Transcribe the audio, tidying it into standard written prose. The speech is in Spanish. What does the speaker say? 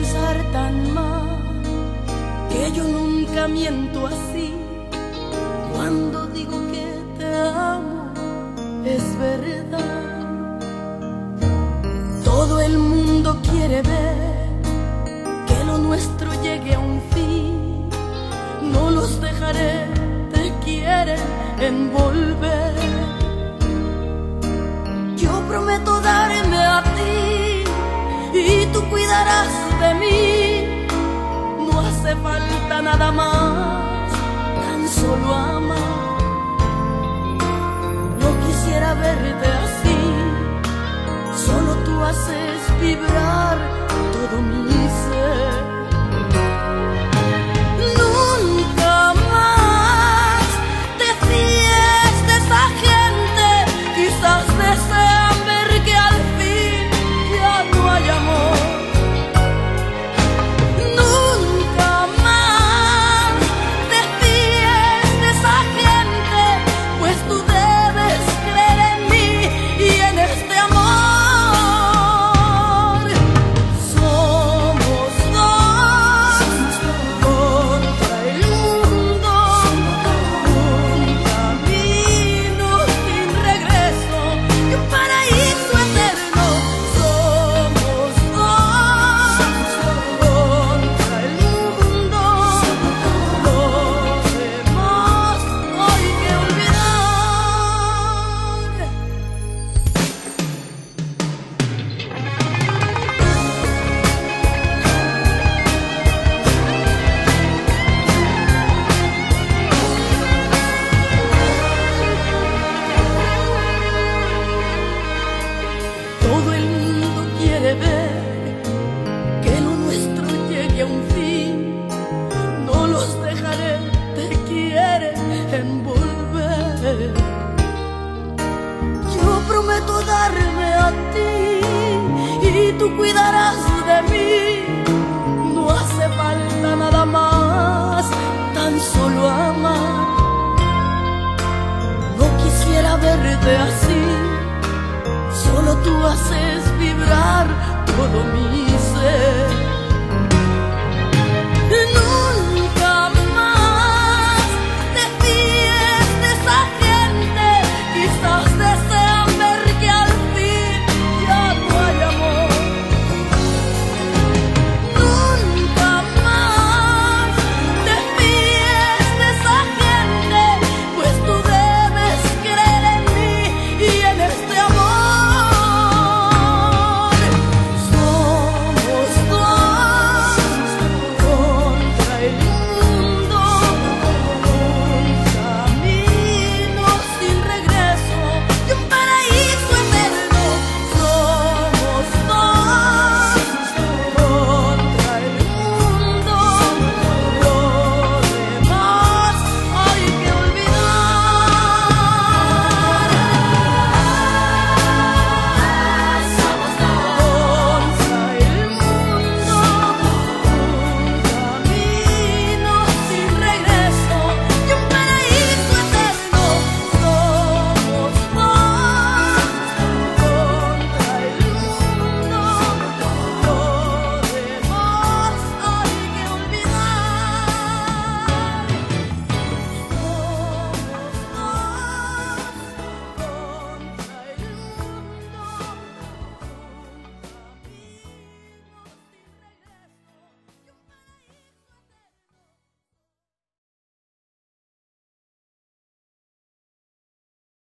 pensar tan mal, que yo nunca miento así. Cuando digo que te amo, es verdad. Todo el mundo quiere ver que lo nuestro llegue a un fin. No los dejaré, te quieren envolver. Yo prometo darme a ti y tú cuidarás de mí. No hace falta nada más, tan solo amar. No quisiera verte así, solo tú haces vibrar todo mi